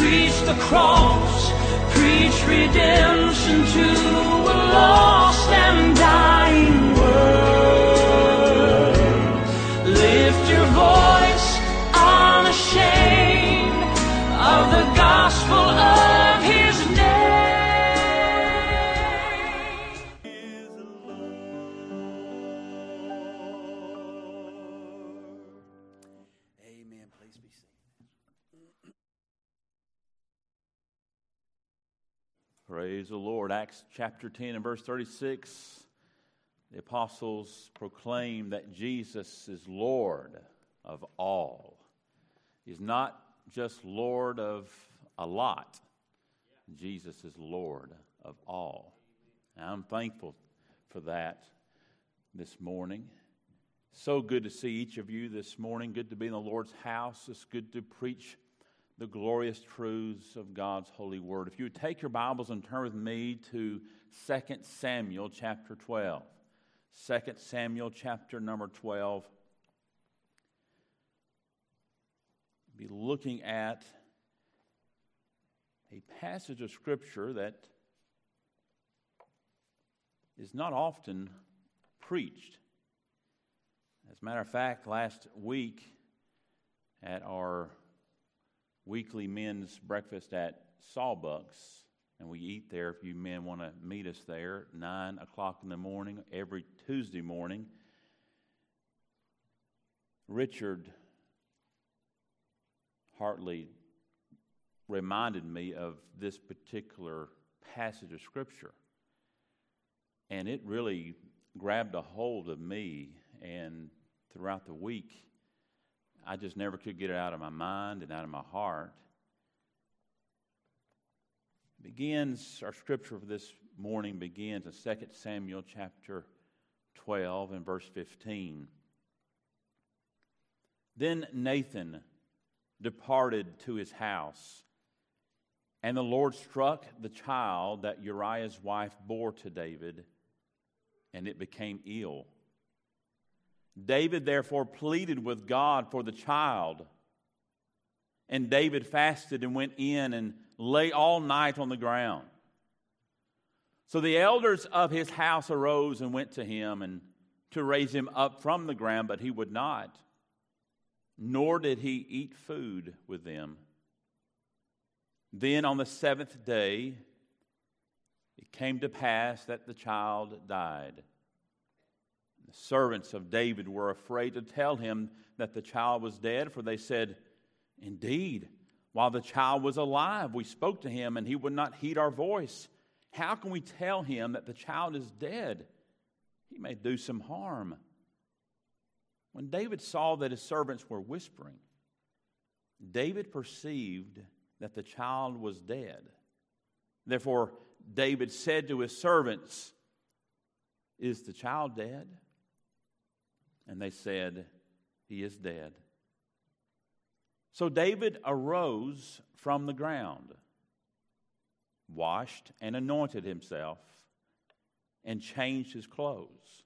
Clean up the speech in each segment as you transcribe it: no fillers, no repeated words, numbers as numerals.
Preach the cross, preach redemption to a lost and dying world. Lift your voice unashamed of the gospel of His Amen. Please be seated. Praise the Lord. Acts chapter 10 and verse 36. The apostles proclaim that Jesus is Lord of all. He's not just Lord of a lot. Jesus is Lord of all. And I'm thankful for that this morning. So good to see each of you this morning. Good to be in the Lord's house. It's good to preach the glorious truths of God's holy word. If you would take your Bibles and turn with me to 2 Samuel chapter 12. 2 Samuel chapter number 12. Be looking at a passage of Scripture that is not often preached. As a matter of fact, last week at our weekly men's breakfast at Sawbucks, and we eat there if you men want to meet us there at 9 o'clock in the morning, every Tuesday morning, Richard Hartley reminded me of this particular passage of Scripture. And it really grabbed a hold of me, and throughout the week, I just never could get it out of my mind and out of my heart. Our scripture for this morning begins in 2 Samuel chapter 12 and verse 15. Then Nathan departed to his house, and the Lord struck the child that Uriah's wife bore to David, and it became ill. David therefore pleaded with God for the child. And David fasted and went in and lay all night on the ground. So the elders of his house arose and went to him and to raise him up from the ground, but he would not, nor did he eat food with them. Then on the seventh day it came to pass that the child died. The servants of David were afraid to tell him that the child was dead, for they said, "Indeed, while the child was alive, we spoke to him, and he would not heed our voice. How can we tell him that the child is dead? He may do some harm." When David saw that his servants were whispering, David perceived that the child was dead. Therefore, David said to his servants, "Is the child dead?" And they said, "He is dead." So David arose from the ground, washed and anointed himself, and changed his clothes.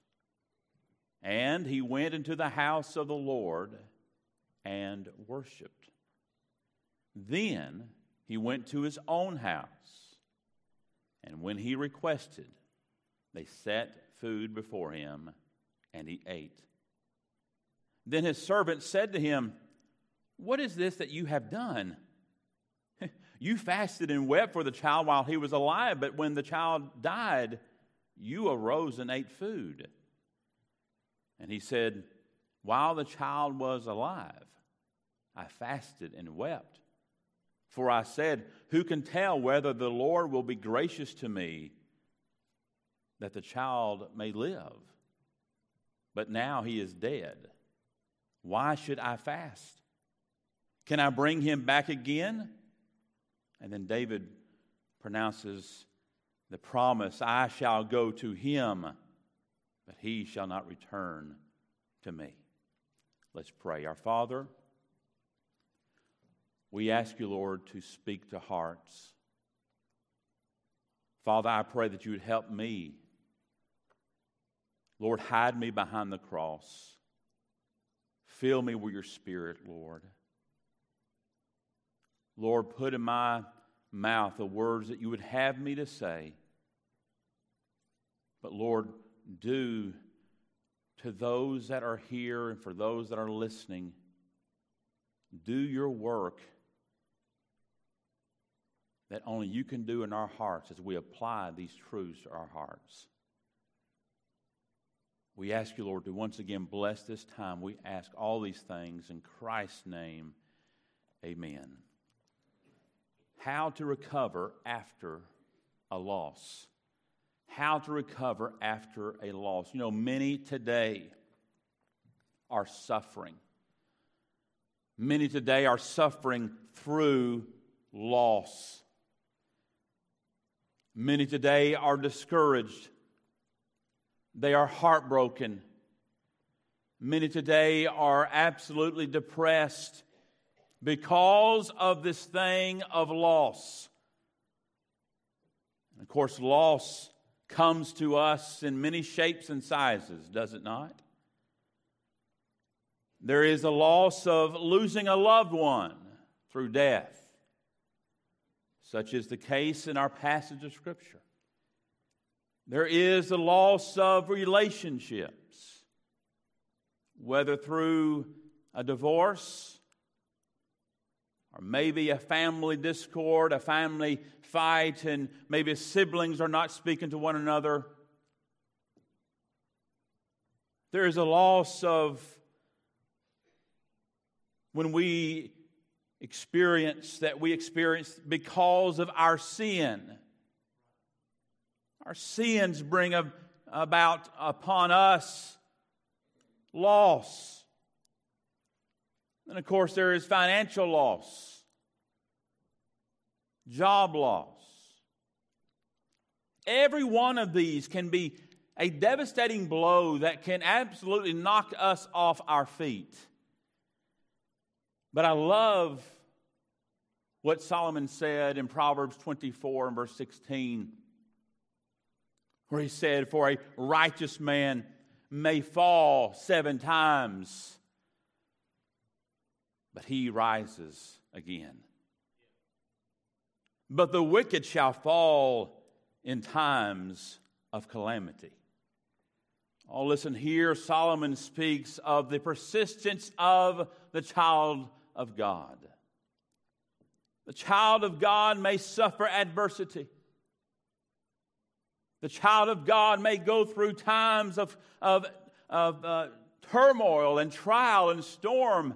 And he went into the house of the Lord and worshiped. Then he went to his own house, and when he requested, they set food before him, and he ate. Then his servant said to him, "What is this that you have done? You fasted and wept for the child while he was alive, but when the child died, you arose and ate food." And he said, "While the child was alive, I fasted and wept. For I said, who can tell whether the Lord will be gracious to me that the child may live? But now he is dead. Why should I fast? Can I bring him back again?" And then David pronounces the promise, "I shall go to him, but he shall not return to me." Let's pray. Our Father, we ask you, Lord, to speak to hearts. Father, I pray that you would help me. Lord, hide me behind the cross. Fill me with your Spirit, Lord. Lord, put in my mouth the words that you would have me to say. But Lord, do to those that are here and for those that are listening, do your work that only you can do in our hearts as we apply these truths to our hearts. We ask you, Lord, to once again bless this time. We ask all these things in Christ's name. Amen. How to recover after a loss. How to recover after a loss. You know, many today are suffering. Many today are suffering through loss. Many today are discouraged. They are heartbroken. Many today are absolutely depressed because of this thing of loss. And of course, loss comes to us in many shapes and sizes, does it not? There is a loss of losing a loved one through death, such is the case in our passage of Scripture. There is the loss of relationships, whether through a divorce or maybe a family discord, a family fight, and maybe siblings are not speaking to one another. There is a loss of when we experience because of our sin. Our sins bring about upon us loss. And of course, there is financial loss, job loss. Every one of these can be a devastating blow that can absolutely knock us off our feet. But I love what Solomon said in Proverbs 24 and verse 16, where he said, "For a righteous man may fall 7 times, but he rises again. But the wicked shall fall in times of calamity." Oh, listen here, Solomon speaks of the persistence of the child of God. The child of God may suffer adversity. The child of God may go through times of turmoil and trial and storm.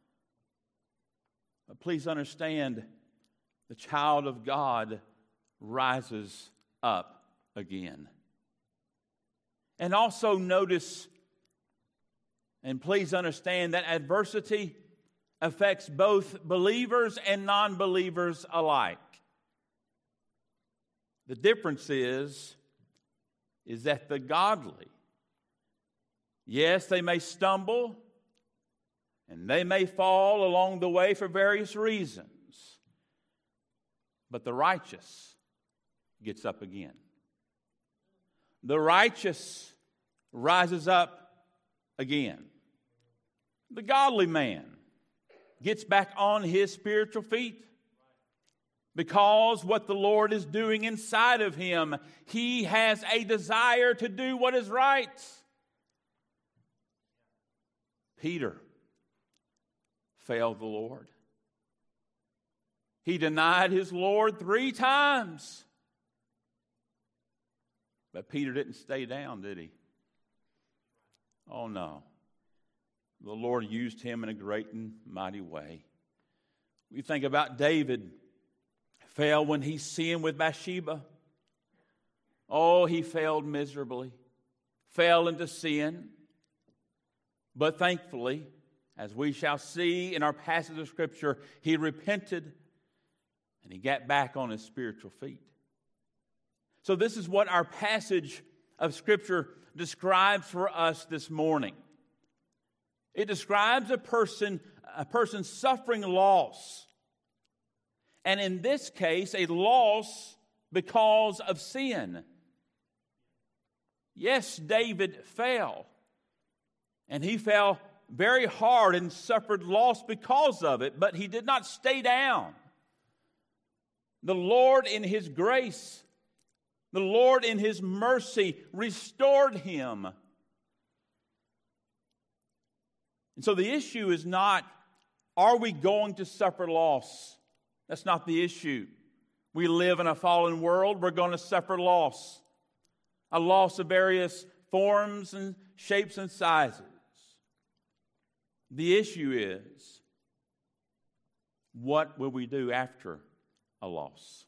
But please understand, the child of God rises up again. And also notice, and please understand, that adversity affects both believers and non-believers alike. The difference is that the godly, yes, they may stumble and they may fall along the way for various reasons, but the righteous gets up again. The righteous rises up again. The godly man gets back on his spiritual feet because what the Lord is doing inside of him, he has a desire to do what is right. Peter failed the Lord. He denied his Lord 3 times. But Peter didn't stay down, did he? Oh, no. The Lord used him in a great and mighty way. We think about David, fell when he sinned with Bathsheba. Oh, he failed miserably, fell into sin. But thankfully, as we shall see in our passage of Scripture, he repented and he got back on his spiritual feet. So this is what our passage of Scripture describes for us this morning. It describes a person suffering loss. And in this case, a loss because of sin. Yes, David fell. And he fell very hard and suffered loss because of it. But he did not stay down. The Lord in His grace, the Lord in His mercy restored him. And so the issue is not, are we going to suffer loss? That's not the issue. We live in a fallen world. We're going to suffer loss. A loss of various forms and shapes and sizes. The issue is, what will we do after a loss?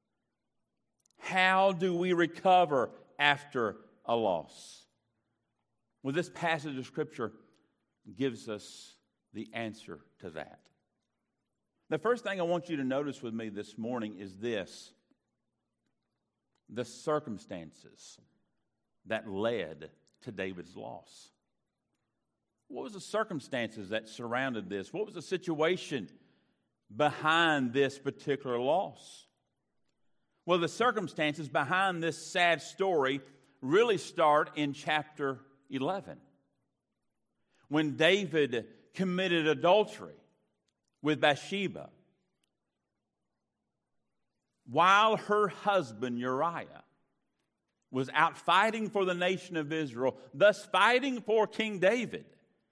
How do we recover after a loss? Well, this passage of Scripture gives us the answer to that. The first thing I want you to notice with me this morning is this: the circumstances that led to David's loss. What was the circumstances that surrounded this? What was the situation behind this particular loss? Well, the circumstances behind this sad story really start in chapter 11, when David committed adultery with Bathsheba while her husband Uriah was out fighting for the nation of Israel, thus fighting for King David.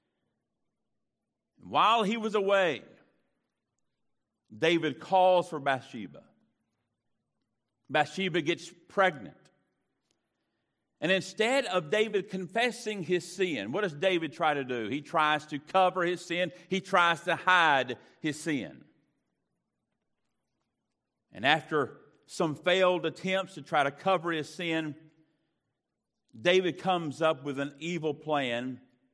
While he was away, David calls for Bathsheba. Bathsheba gets pregnant. And instead of David confessing his sin, what does David try to do? He tries to cover his sin. He tries to hide his sin. And after some failed attempts to try to cover his sin, David comes up with an evil plan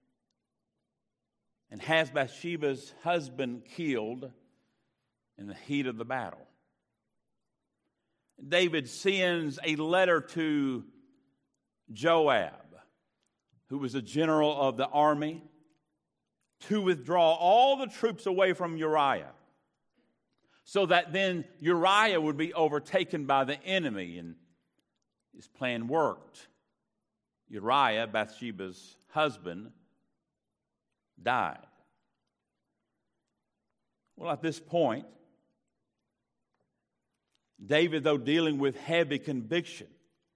and has Bathsheba's husband killed in the heat of the battle. David sends a letter to Joab, who was a general of the army, to withdraw all the troops away from Uriah, so that then Uriah would be overtaken by the enemy. And his plan worked. Uriah, Bathsheba's husband, died. Well, at this point, David, though dealing with heavy conviction,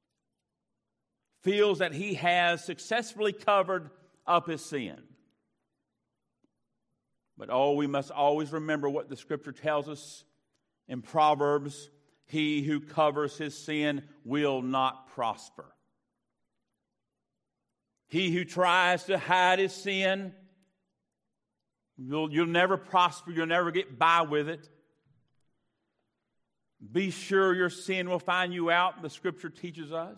feels that he has successfully covered up his sin. But we must always remember what the Scripture tells us in Proverbs: he who covers his sin will not prosper. He who tries to hide his sin, you'll never prosper, you'll never get by with it. Be sure your sin will find you out, the Scripture teaches us.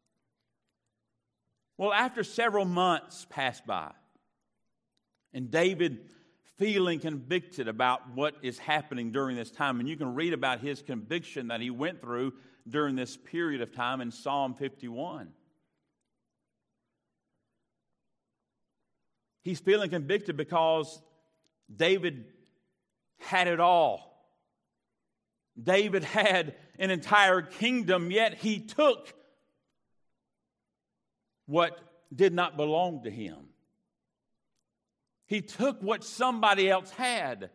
Well, after several months passed by, and David feeling convicted about what is happening during this time, and you can read about his conviction that he went through during this period of time in Psalm 51. He's feeling convicted because David had it all. David had an entire kingdom, yet he took what did not belong to him. He took what somebody else had.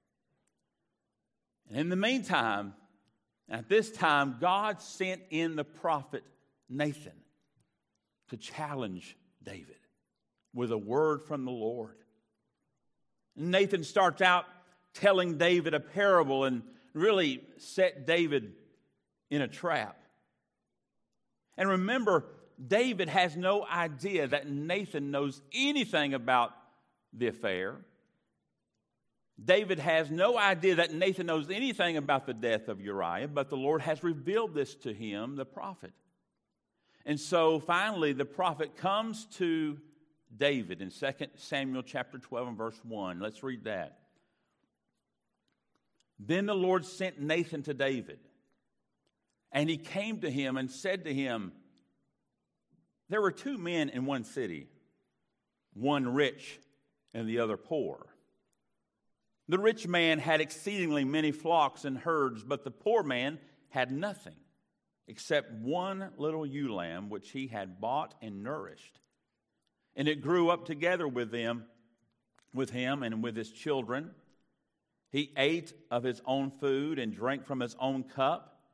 And in the meantime, at this time, God sent in the prophet Nathan to challenge David with a word from the Lord. Nathan starts out telling David a parable and really set David in a trap. And remember, David has no idea that Nathan knows anything about the affair. David has no idea that Nathan knows anything about the death of Uriah, but the Lord has revealed this to him, the prophet. And so finally the prophet comes to David in 2 Samuel chapter 12 and verse 1. Let's read that. Then the Lord sent Nathan to David, and he came to him and said to him, there were two men in one city, one rich and the other poor. The rich man had exceedingly many flocks and herds, but the poor man had nothing except one little ewe lamb which he had bought and nourished. And it grew up together with him and with his children. He ate of his own food and drank from his own cup.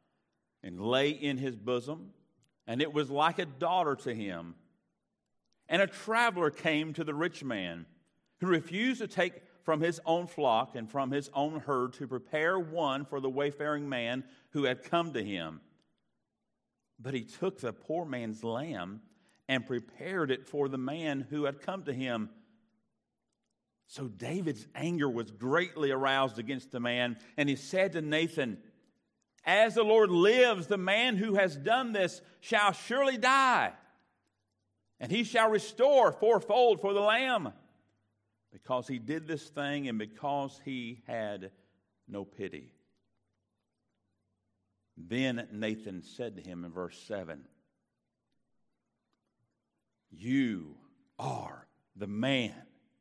and lay in his bosom, and it was like a daughter to him. And a traveler came to the rich man, who refused to take from his own flock and from his own herd to prepare one for the wayfaring man who had come to him. But he took the poor man's lamb and prepared it for the man who had come to him. So David's anger was greatly aroused against the man, and he said to Nathan, "As the Lord lives, the man who has done this shall surely die, and he shall restore fourfold for the lamb, because he did this thing and because he had no pity." Then Nathan said to him in verse 7, "You are the man.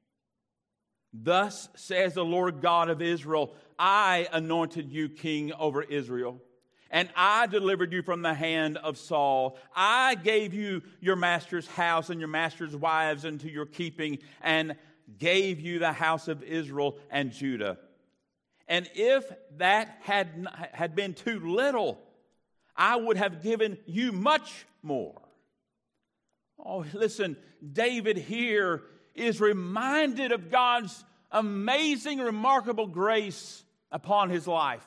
Thus says the Lord God of Israel, I anointed you king over Israel, and I delivered you from the hand of Saul. I gave you your master's house and your master's wives into your keeping, and gave you the house of Israel and Judah. And if that had been too little, I would have given you much more." Oh, listen, David here is reminded of God's amazing, remarkable grace upon his life.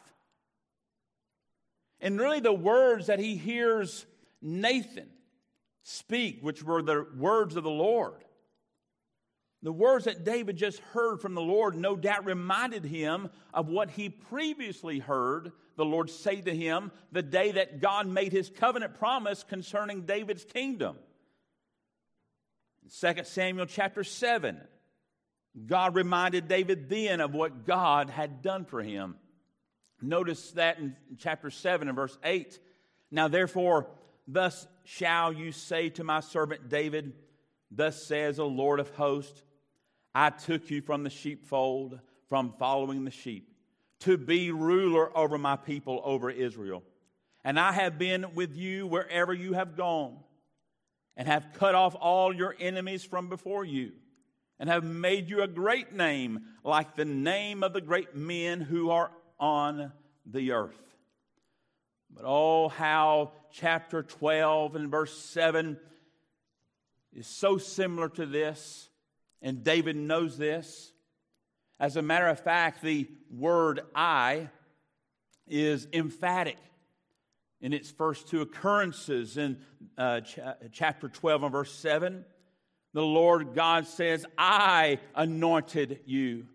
And really the words that he hears Nathan speak, which were the words of the Lord, the words that David just heard from the Lord, no doubt reminded him of what he previously heard the Lord say to him the day that God made his covenant promise concerning David's kingdom. In 2 Samuel chapter 7, God reminded David then of what God had done for him. Notice that in chapter 7 and verse 8. "Now therefore, thus shall you say to my servant David, thus says the Lord of hosts, I took you from the sheepfold, from following the sheep, to be ruler over my people, over Israel. And I have been with you wherever you have gone, and have cut off all your enemies from before you, and have made you a great name, like the name of the great men who are on the earth." But oh, how chapter 12 and verse 7 is so similar to this, and David knows this. As a matter of fact, the word "I" is emphatic in its first two occurrences. In chapter 12 and verse 7, the Lord God says, "I anointed you.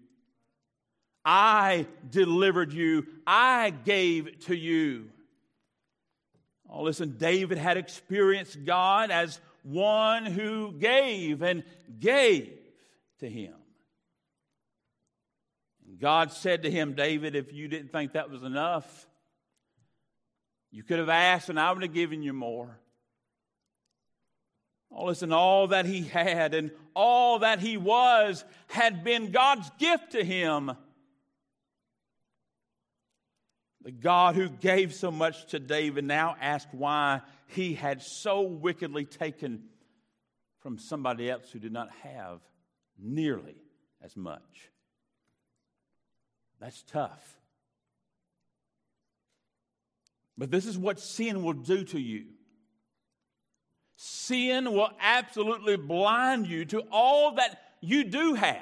I delivered you. I gave to you." Oh, listen, David had experienced God as one who gave and gave to him. God said to him, "David, if you didn't think that was enough, you could have asked and I would have given you more." Oh, listen, all that he had and all that he was had been God's gift to him. The God who gave so much to David now asked why he had so wickedly taken from somebody else who did not have nearly as much. That's tough. But this is what sin will do to you. Sin will absolutely blind you to all that you do have,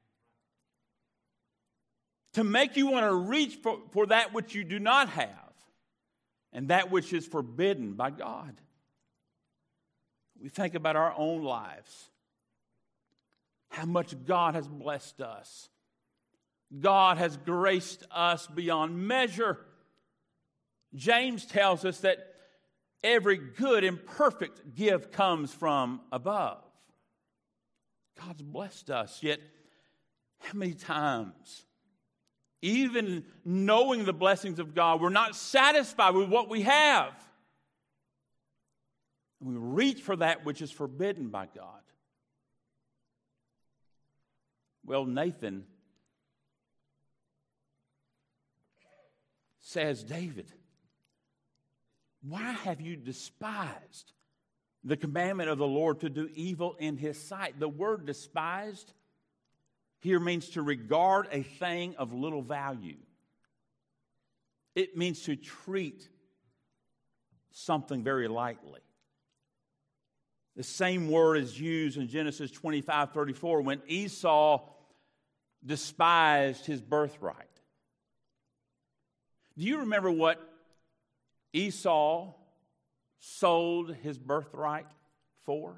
to make you want to reach for that which you do not have, and that which is forbidden by God. We think about our own lives, how much God has blessed us. God has graced us beyond measure. James tells us that every good and perfect gift comes from above. God's blessed us, yet how many times, even knowing the blessings of God, we're not satisfied with what we have. And we reach for that which is forbidden by God. Well, Nathan says, "David, why have you despised the commandment of the Lord to do evil in his sight?" The word despised here means to regard a thing of little value. It means to treat something very lightly. The same word is used in Genesis 25:34 when Esau despised his birthright. Do you remember what Esau sold his birthright for?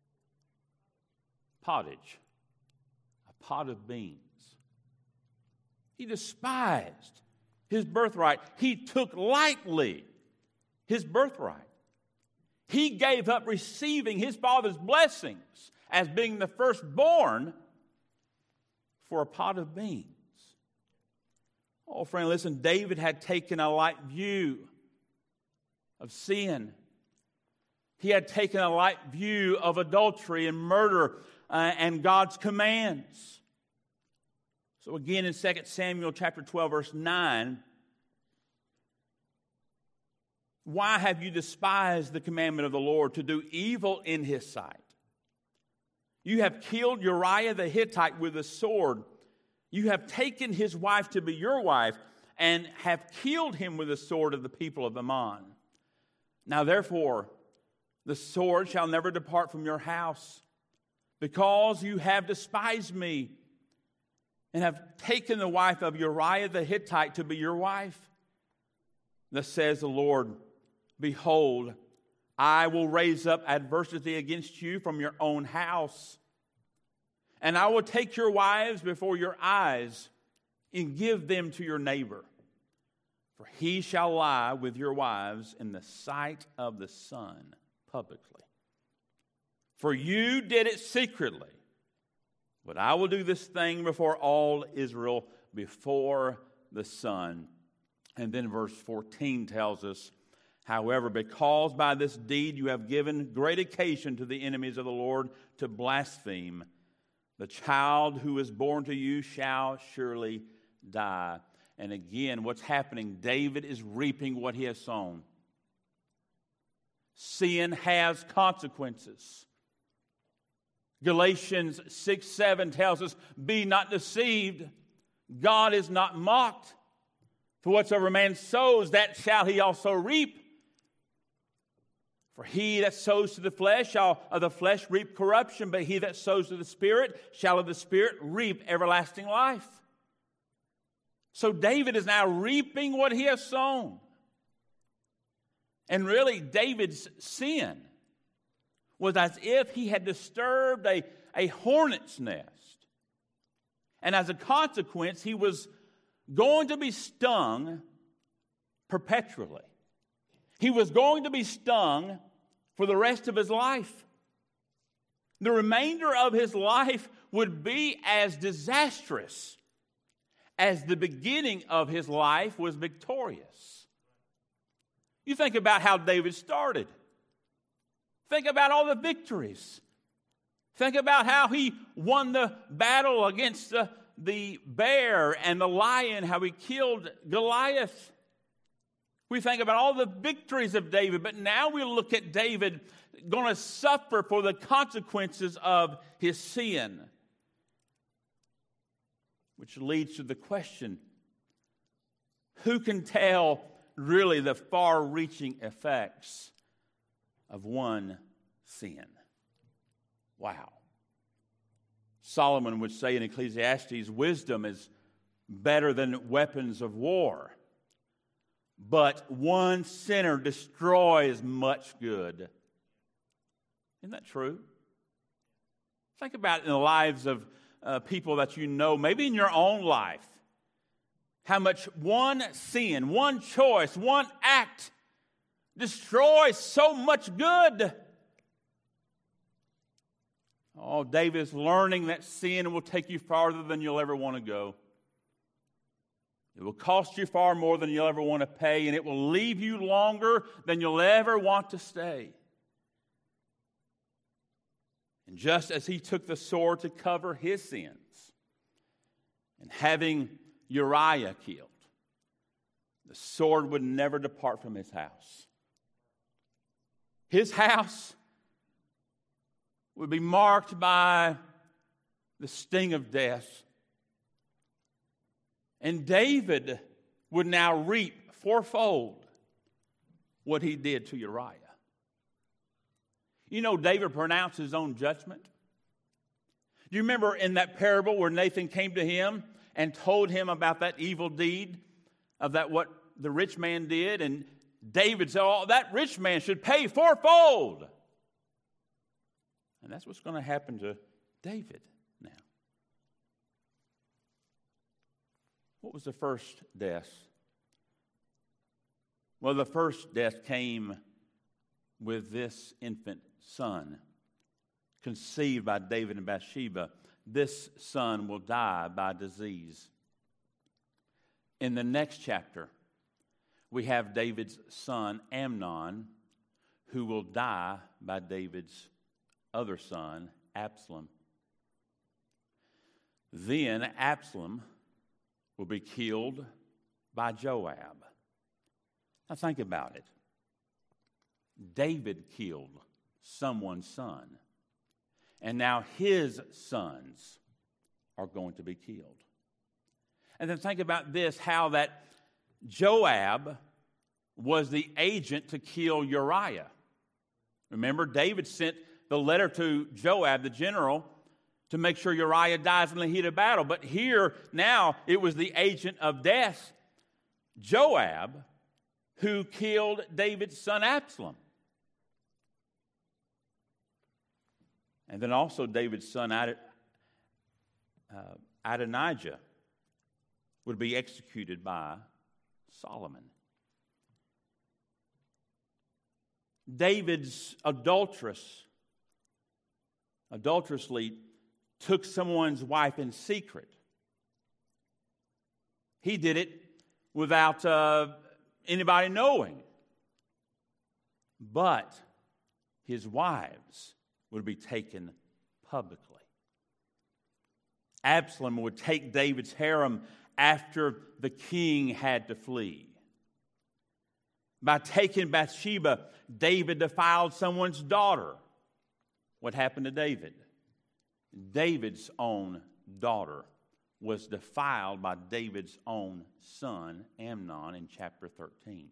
Pottage, a pot of beans. He despised his birthright. He took lightly his birthright. He gave up receiving his father's blessings as being the firstborn for a pot of beans. Oh, friend, listen, David had taken a light view of sin. He had taken a light view of adultery and murder and God's commands. So again in 2 Samuel chapter 12, verse 9, why have you despised the commandment of the Lord to do evil in his sight? You have killed Uriah the Hittite with a sword. You have taken his wife to be your wife and have killed him with the sword of the people of Ammon. Now therefore, the sword shall never depart from your house, because you have despised me and have taken the wife of Uriah the Hittite to be your wife. Thus says the Lord, behold, I will raise up adversity against you from your own house, and I will take your wives before your eyes and give them to your neighbor. For he shall lie with your wives in the sight of the sun publicly. For you did it secretly, but I will do this thing before all Israel, before the sun. And then verse 14 tells us, however, because by this deed you have given great occasion to the enemies of the Lord to blaspheme, the child who is born to you shall surely die. And again, what's happening? David is reaping what he has sown. Sin has consequences. Galatians 6:7 tells us, be not deceived. God is not mocked. For whatsoever man sows, that shall he also reap. For he that sows to the flesh shall of the flesh reap corruption, but he that sows to the Spirit shall of the Spirit reap everlasting life. So David is now reaping what he has sown. And really, David's sin was as if he had disturbed a hornet's nest. And as a consequence, he was going to be stung perpetually. He was going to be stung for the rest of his life. The remainder of his life would be as disastrous as the beginning of his life was victorious. You think about how David started. Think about all the victories. Think about how he won the battle against the bear and the lion, how he killed Goliath. We think about all the victories of David, but now we look at David going to suffer for the consequences of his sin. Which leads to the question, who can tell really the far-reaching effects of one sin? Wow. Solomon would say in Ecclesiastes, wisdom is better than weapons of war, but one sinner destroys much good. Isn't that true? Think about it in the lives of people that you know, maybe in your own life, how much one sin, one choice, one act destroys so much good. Oh, David is learning that sin will take you farther than you'll ever want to go. It will cost you far more than you'll ever want to pay, and it will leave you longer than you'll ever want to stay. And just as he took the sword to cover his sins, and having Uriah killed, the sword would never depart from his house. His house would be marked by the sting of death. And David would now reap fourfold what he did to Uriah. You know, David pronounced his own judgment. Do you remember in that parable where Nathan came to him and told him about that evil deed of that what the rich man did? And David said, oh, that rich man should pay fourfold. And that's what's going to happen to David now. What was the first death? Well, the first death came with this infant son, conceived by David and Bathsheba. This son will die by disease. In the next chapter, we have David's son, Amnon, who will die by David's other son, Absalom. Then Absalom will be killed by Joab. Now think about it. David killed someone's son, and now his sons are going to be killed. And then think about this, how that Joab was the agent to kill Uriah. Remember, David sent the letter to Joab, the general, to make sure Uriah dies in the heat of battle. But here, now, it was the agent of death, Joab, who killed David's son Absalom. And then also David's son Adonijah would be executed by Solomon. David's adulterously took someone's wife in secret. He did it without anybody knowing. But his wives would be taken publicly. Absalom would take David's harem after the king had to flee. By taking Bathsheba, David defiled someone's daughter. What happened to David? David's own daughter was defiled by David's own son, Amnon, in chapter 13.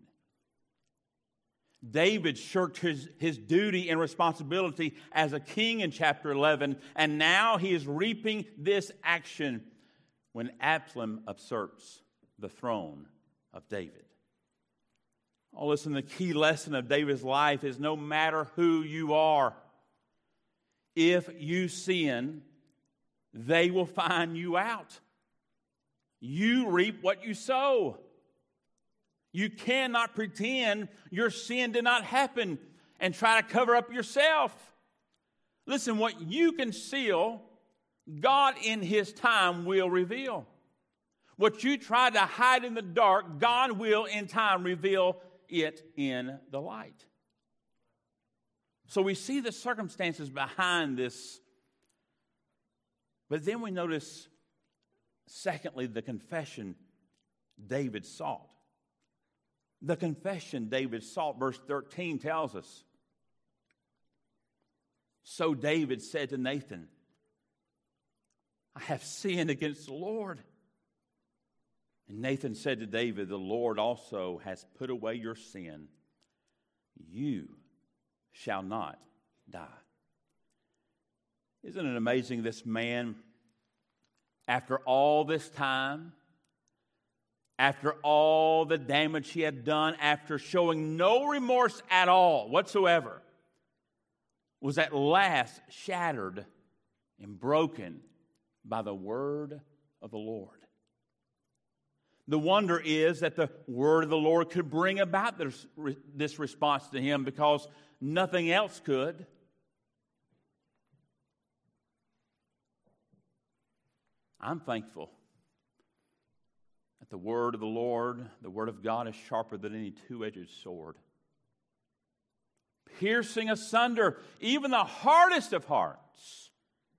David shirked his duty and responsibility as a king in chapter 11, and now he is reaping this action when Absalom usurps the throne of David. Oh, listen, the key lesson of David's life is no matter who you are, if you sin, they will find you out. You reap what you sow. You cannot pretend your sin did not happen and try to cover up yourself. Listen, what you conceal, God in His time will reveal. What you try to hide in the dark, God will in time reveal it in the light. So we see the circumstances behind this. But then we notice, secondly, the confession David sought. The confession David sought, verse 13 tells us. So David said to Nathan, I have sinned against the Lord. And Nathan said to David, the Lord also has put away your sin. You shall not die. Isn't it amazing, this man, after all this time, after all the damage he had done, after showing no remorse at all whatsoever, was at last shattered and broken by the word of the Lord. The wonder is that the word of the Lord could bring about this response to him, because nothing else could. I'm thankful that the word of the Lord, the word of God, is sharper than any two-edged sword, piercing asunder even the hardest of hearts.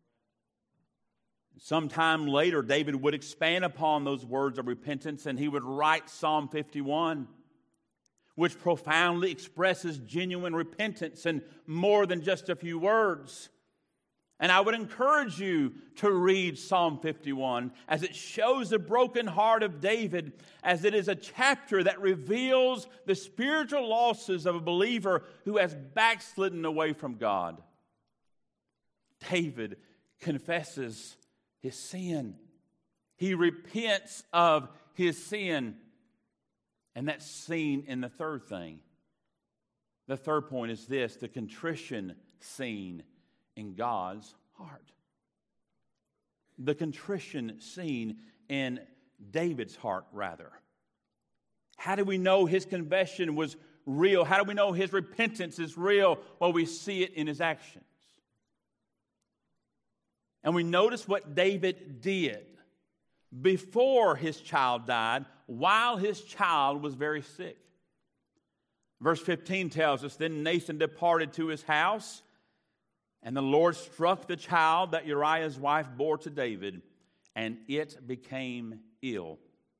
Sometime later, David would expand upon those words of repentance, and he would write Psalm 51, which profoundly expresses genuine repentance and more than just a few words. And I would encourage you to read Psalm 51 as it shows the broken heart of David, as it is a chapter that reveals the spiritual losses of a believer who has backslidden away from God. David confesses his sin. He repents of his sin. And that's seen in the third thing. The third point is this: the contrition seen in God's heart. The contrition seen in David's heart, rather. How do we know his confession was real? How do we know his repentance is real? Well, we see it in his actions. And we notice what David did before his child died, while his child was very sick. Verse 15 tells us, then Nathan departed to his house, and the Lord struck the child that Uriah's wife bore to David, and it became ill.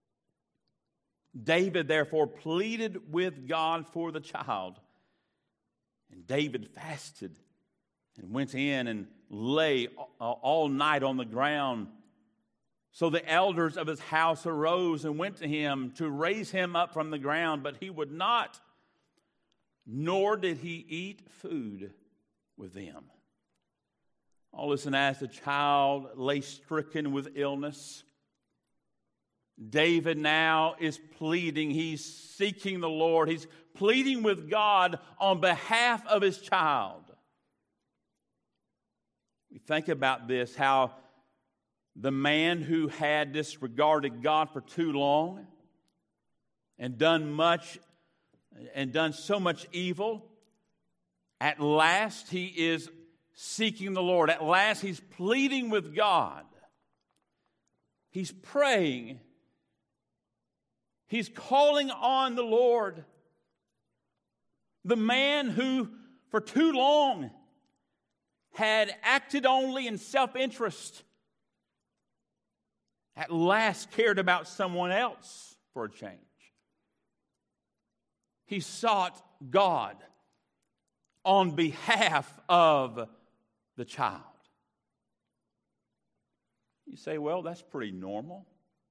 David therefore pleaded with God for the child. And David fasted and went in and lay all night on the ground. So the elders of his house arose and went to him to raise him up from the ground, but he would not, nor did he eat food with them. Oh, listen, as the child lay stricken with illness, David now is pleading. He's seeking the Lord. He's pleading with God on behalf of his child. We think about this, how the man who had disregarded God for too long and done so much evil, at last he is seeking the Lord. At last he's pleading with God. He's praying. He's calling on the Lord. The man who for too long had acted only in self-interest, at last cared about someone else for a change. He sought God on behalf of the child. You say, well, that's pretty normal.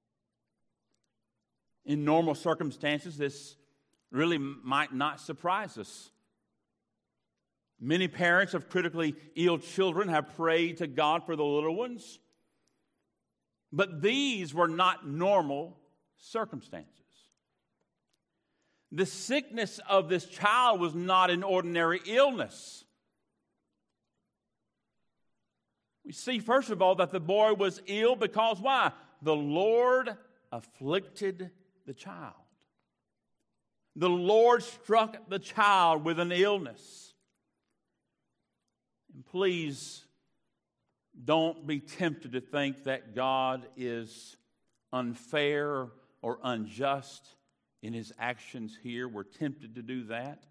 In normal circumstances, this really might not surprise us. Many parents of critically ill children have prayed to God for the little ones. But these were not normal circumstances. The sickness of this child was not an ordinary illness. We see, first of all, that the boy was ill because why? The Lord afflicted the child. The Lord struck the child with an illness. And please don't be tempted to think that God is unfair or unjust in his actions here. We're tempted to do that.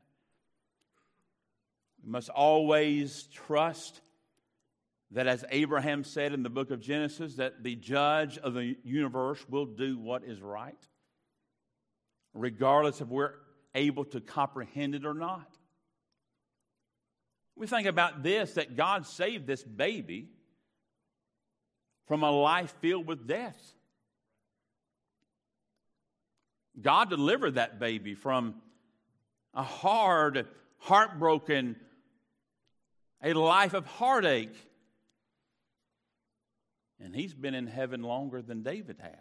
We must always trust that, as Abraham said in the book of Genesis, that the judge of the universe will do what is right, regardless if we're able to comprehend it or not. We think about this, that God saved this baby from a life filled with death. God delivered that baby from a hard, heartbroken, a life of heartache. And he's been in heaven longer than David has.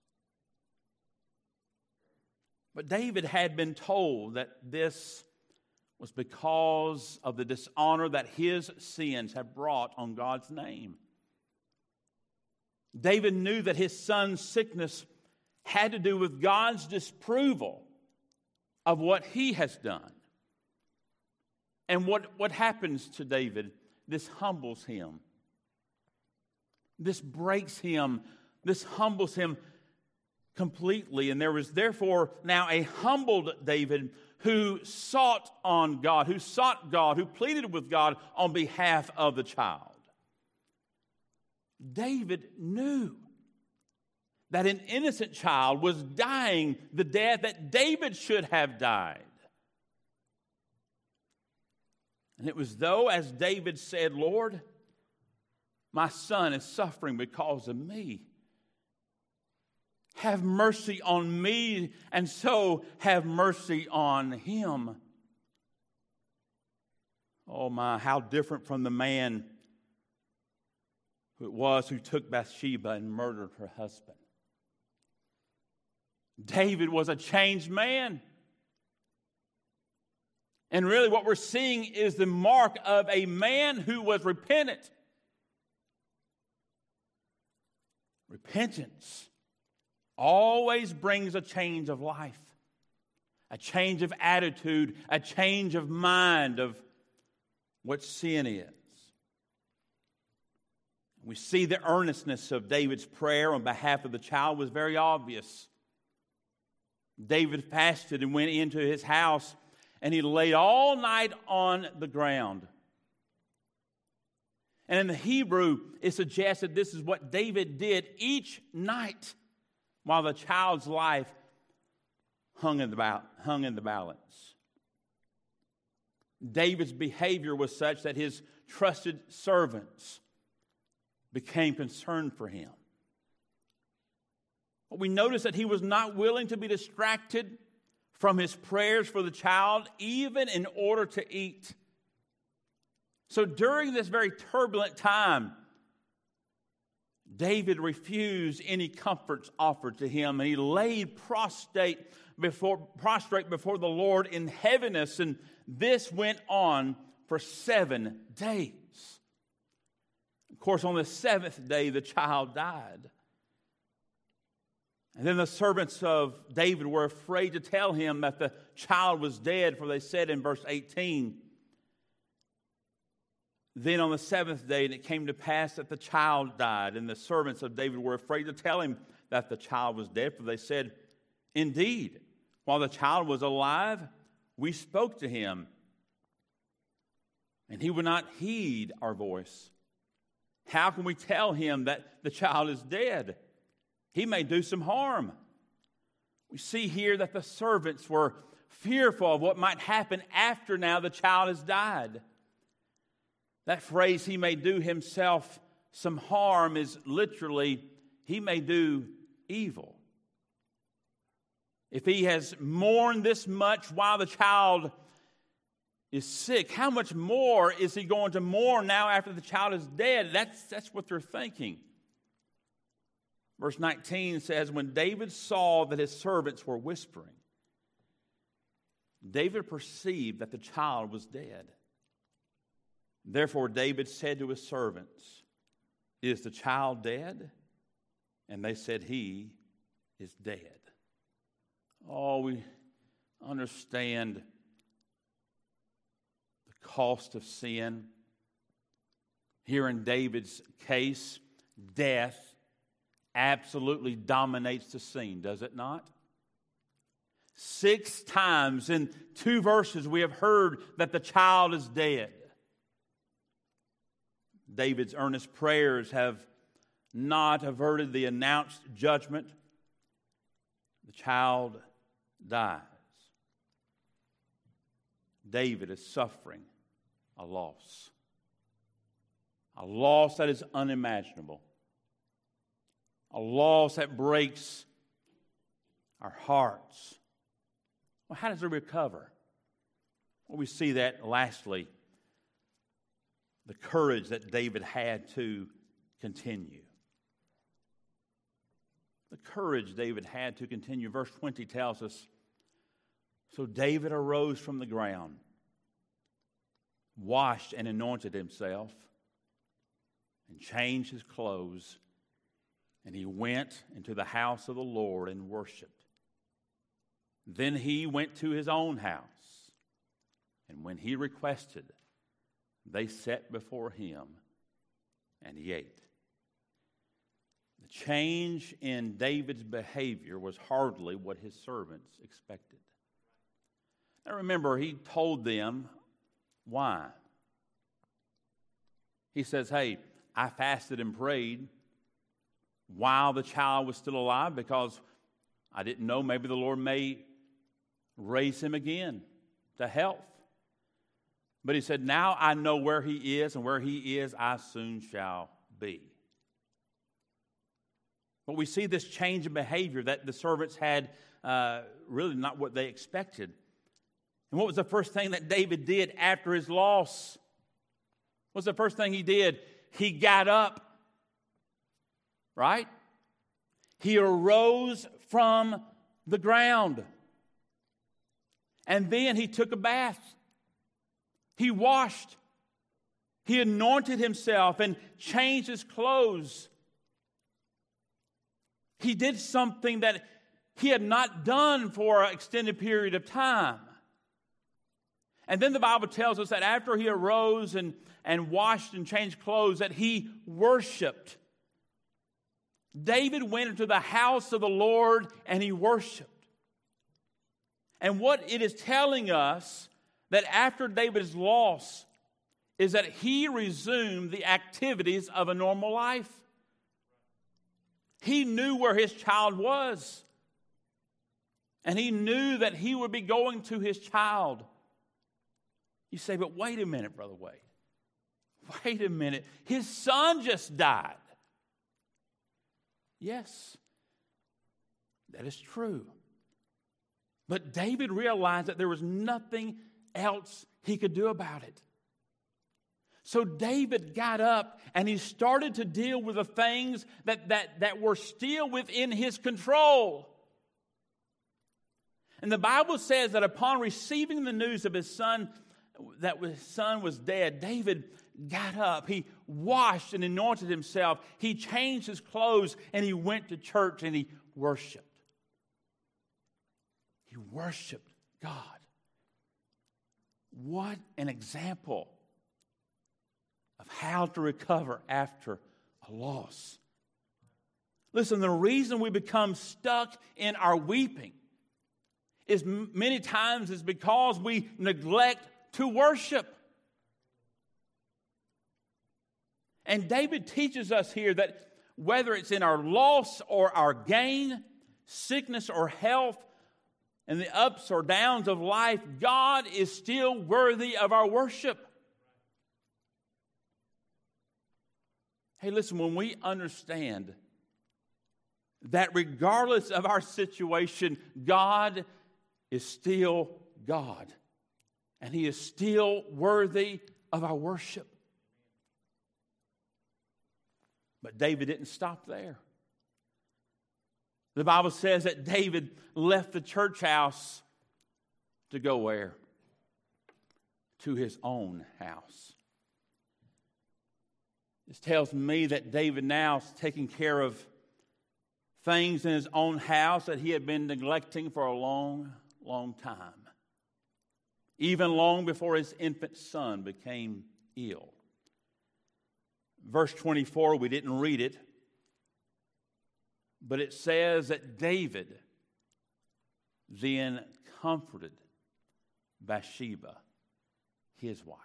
But David had been told that this was because of the dishonor that his sins had brought on God's name. David knew that his son's sickness had to do with God's disapproval of what he has done. And what happens to David? This humbles him. This breaks him. This humbles him completely. And there was therefore now a humbled David who sought God, who pleaded with God on behalf of the child. David knew that an innocent child was dying the death that David should have died. And it was though, as David said, Lord, My son is suffering because of me. Have mercy on me, and so have mercy on him. Oh my, how different from the man who it was who took Bathsheba and murdered her husband. David was a changed man. And really what we're seeing is the mark of a man who was repentant. Repentance always brings a change of life, a change of attitude, a change of mind of what sin is. We see the earnestness of David's prayer on behalf of the child was very obvious. David fasted and went into his house, and he lay all night on the ground. And in the Hebrew, it suggests that this is what David did each night while the child's life hung in the balance. David's behavior was such that his trusted servants became concerned for him. But we notice that he was not willing to be distracted from his prayers for the child, even in order to eat. So during this very turbulent time, David refused any comforts offered to him, and he laid prostrate before the Lord in heaviness, and this went on for 7 days. Of course, on the 7th day, the child died. And then the servants of David were afraid to tell him that the child was dead, for they said in verse 18, then on the 7th day, and it came to pass that the child died, and the servants of David were afraid to tell him that the child was dead, for they said, indeed, while the child was alive, we spoke to him, and he would not heed our voice. How can we tell him that the child is dead? He may do some harm. We see here that the servants were fearful of what might happen after now the child has died. That phrase, he may do himself some harm, is literally, he may do evil. If he has mourned this much while the child is sick, how much more is he going to mourn now after the child is dead? That's what they're thinking. Verse 19 says, when David saw that his servants were whispering, David perceived that the child was dead. Therefore David said to his servants, is the child dead? And they said, he is dead. Oh, we understand the cost of sin. Here in David's case, death absolutely dominates the scene, does it not? 6 times in 2 verses we have heard that the child is dead. David's earnest prayers have not averted the announced judgment. The child dies. David is suffering a loss that is unimaginable. A loss that breaks our hearts. Well, how does it recover? Well, we see that lastly, the courage that David had to continue. The courage David had to continue. Verse 20 tells us, so David arose from the ground, washed and anointed himself, and changed his clothes, and he went into the house of the Lord and worshiped. Then he went to his own house, and when he requested, they set before him, and he ate. The change in David's behavior was hardly what his servants expected. Now remember, he told them why. He says, hey, I fasted and prayed while the child was still alive because I didn't know maybe the Lord may raise him again to health. But he said, now I know where he is, and where he is I soon shall be. But we see this change in behavior that the servants had really not what they expected. And what was the first thing that David did after his loss? What's the first thing he did? He got up, right? He arose from the ground. And then he took a bath. He washed. He anointed himself and changed his clothes. He did something that he had not done for an extended period of time. And then the Bible tells us that after he arose and washed and changed clothes, that he worshiped. David went into the house of the Lord and he worshiped. And what it is telling us that after David's loss is that he resumed the activities of a normal life. He knew where his child was. And he knew that he would be going to his child. You say, but wait a minute, Brother Wade. Wait a minute. His son just died. Yes, that is true. But David realized that there was nothing else he could do about it. So David got up and he started to deal with the things that were still within his control. And the Bible says that upon receiving the news of his son, that his son was dead, David got up. He washed and anointed himself. He changed his clothes and he went to church and he worshiped. He worshiped God. What an example of how to recover after a loss. Listen, the reason we become stuck in our weeping is many times is because we neglect to worship. And David teaches us here that whether it's in our loss or our gain, sickness or health, and the ups or downs of life, God is still worthy of our worship. Hey, listen, when we understand that regardless of our situation, God is still God, and He is still worthy of our worship. But David didn't stop there. The Bible says that David left the church house to go where? To his own house. This tells me that David now is taking care of things in his own house that he had been neglecting for a long, long time. Even long before his infant son became ill. Verse 24, we didn't read it, but it says that David then comforted Bathsheba, his wife.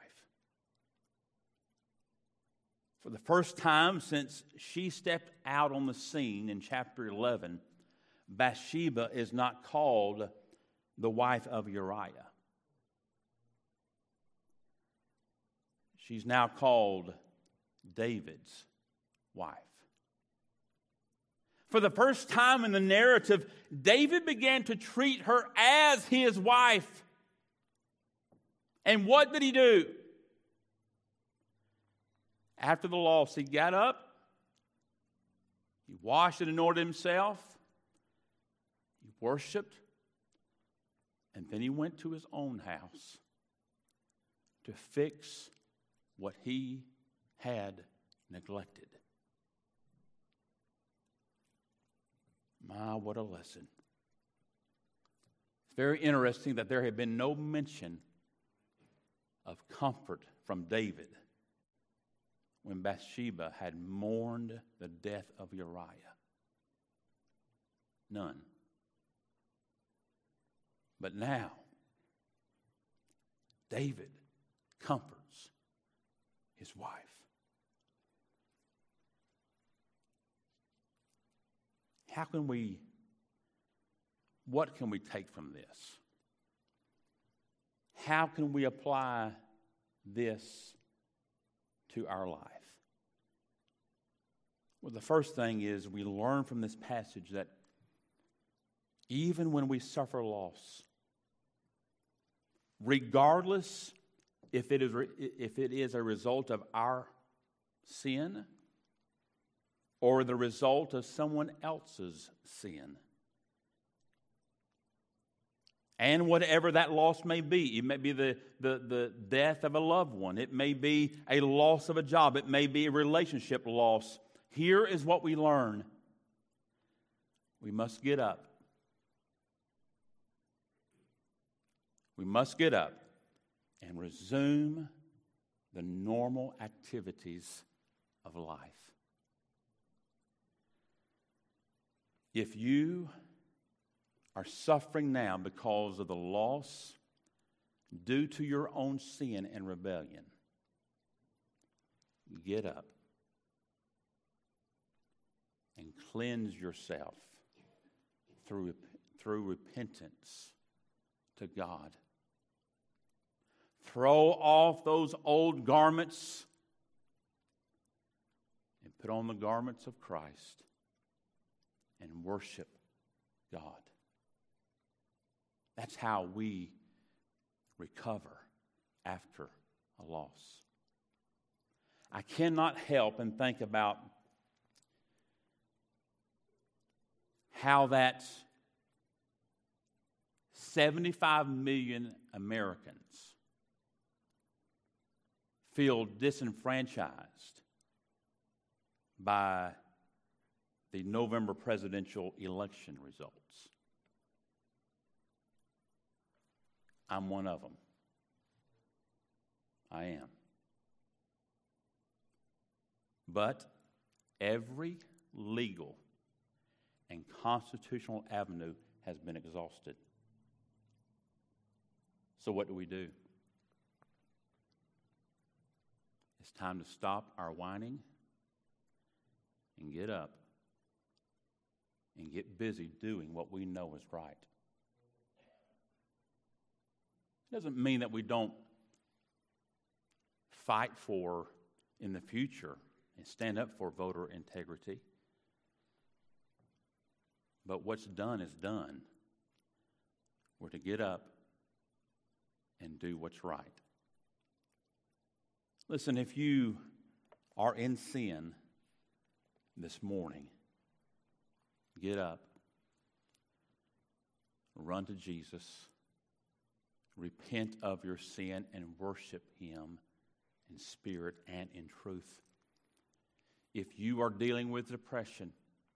For the first time since she stepped out on the scene in chapter 11, Bathsheba is not called the wife of Uriah. She's now called David's wife. For the first time in the narrative, David began to treat her as his wife. And what did he do? After the loss, he got up, he washed and anointed himself, he worshiped, and then he went to his own house to fix what he had neglected. My, what a lesson. It's very interesting that there had been no mention of comfort from David when Bathsheba had mourned the death of Uriah. None. But now, David comforts his wife. What can we take from this? How can we apply this to our life? Well, the first thing is we learn from this passage that even when we suffer loss, regardless if it is a result of our sin or the result of someone else's sin, and whatever that loss may be, it may be the death of a loved one, it may be a loss of a job, it may be a relationship loss. Here is what we learn. We must get up. We must get up and resume the normal activities of life. If you are suffering now because of the loss due to your own sin and rebellion, get up and cleanse yourself through repentance to God. Throw off those old garments and put on the garments of Christ and worship God. That's how we recover after a loss. I cannot help and think about how that 75 million Americans feel disenfranchised by the November presidential election results. I'm one of them. I am. But every legal and constitutional avenue has been exhausted. So what do? It's time to stop our whining and get up and get busy doing what we know is right. It doesn't mean that we don't fight for in the future and stand up for voter integrity. But what's done is done. We're to get up and do what's right. Listen, if you are in sin this morning, get up, run to Jesus, repent of your sin, and worship Him in spirit and in truth. If you are dealing with depression,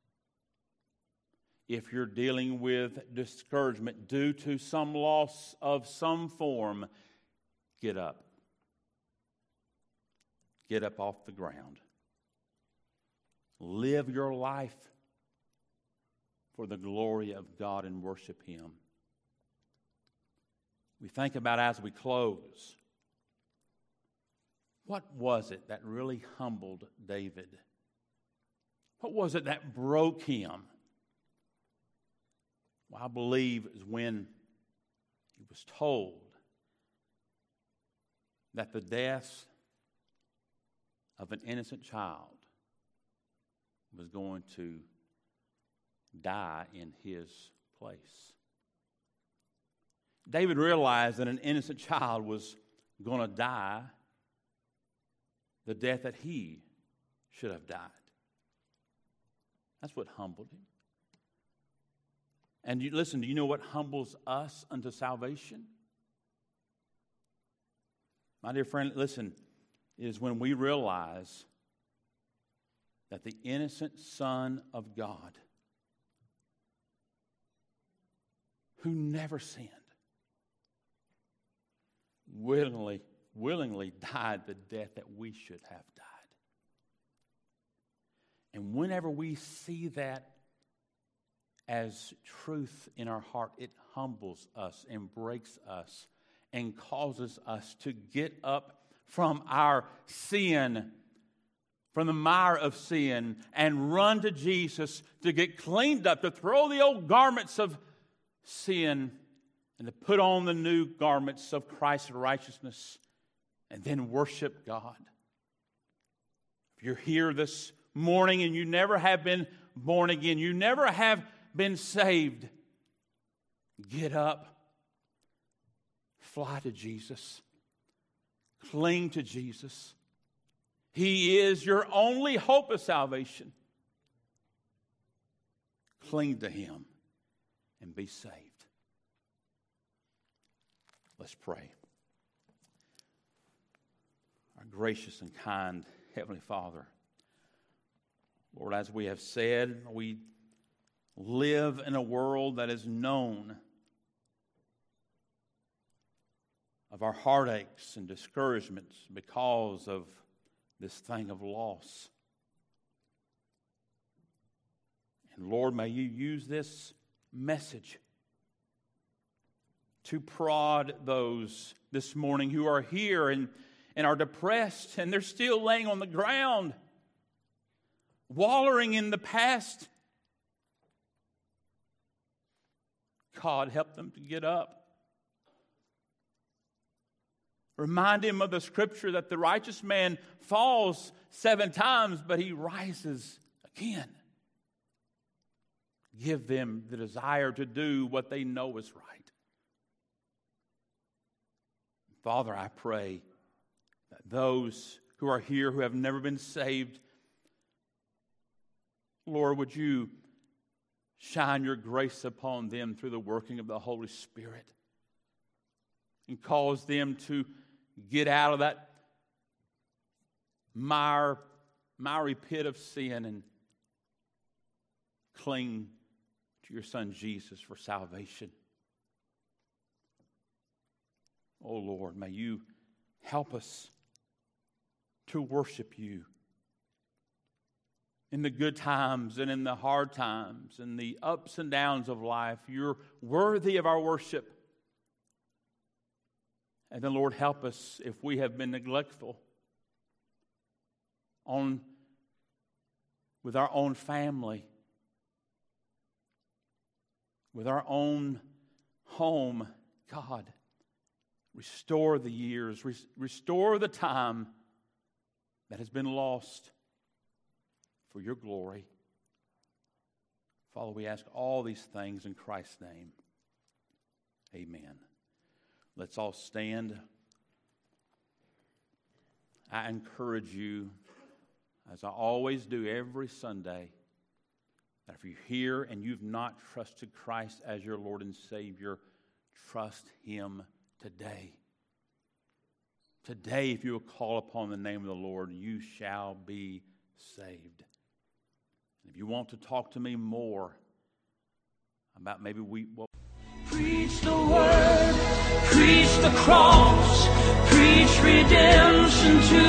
if you're dealing with discouragement due to some loss of some form, get up. Get up off the ground. Live your life for the glory of God and worship Him. We think about as we close, what was it that really humbled David? What was it that broke him? Well, I believe it was when he was told that the death of an innocent child was going to die in his place. David realized that an innocent child was going to die the death that he should have died. That's what humbled him. And listen, do you know what humbles us unto salvation? My dear friend, listen, is when we realize that the innocent Son of God, who never sinned, willingly died the death that we should have died. And whenever we see that as truth in our heart, it humbles us and breaks us and causes us to get up from our sin, from the mire of sin, and run to Jesus to get cleaned up, to throw the old garments of sin and to put on the new garments of Christ's righteousness and then worship God. If you're here this morning and you never have been born again, you never have been saved, get up, fly to Jesus, cling to Jesus. He is your only hope of salvation. Cling to Him and be saved. Let's pray. Our gracious and kind Heavenly Father, Lord, as we have said, we live in a world that is known of our heartaches and discouragements because of this thing of loss. And Lord, may you use this message to prod those this morning who are here and are depressed and they're still laying on the ground, wallowing in the past. God, help them to get up. Remind him of the scripture that the righteous man falls 7 times, but he rises again. Give them the desire to do what they know is right. Father, I pray that those who are here who have never been saved, Lord, would you shine your grace upon them through the working of the Holy Spirit and cause them to get out of that miry pit of sin and cling to your Son Jesus for salvation. Oh Lord, may you help us to worship you in the good times and in the hard times and the ups and downs of life. You're worthy of our worship. And then, Lord, help us if we have been neglectful with our own family, with our own home. God, restore the years, restore the time that has been lost for your glory. Father, we ask all these things in Christ's name. Amen. Let's all stand. I encourage you, as I always do every Sunday, that if you're here and you've not trusted Christ as your Lord and Savior, trust Him today. Today, if you will call upon the name of the Lord, you shall be saved. If you want to talk to me more about maybe preach the word, preach the cross, preach redemption to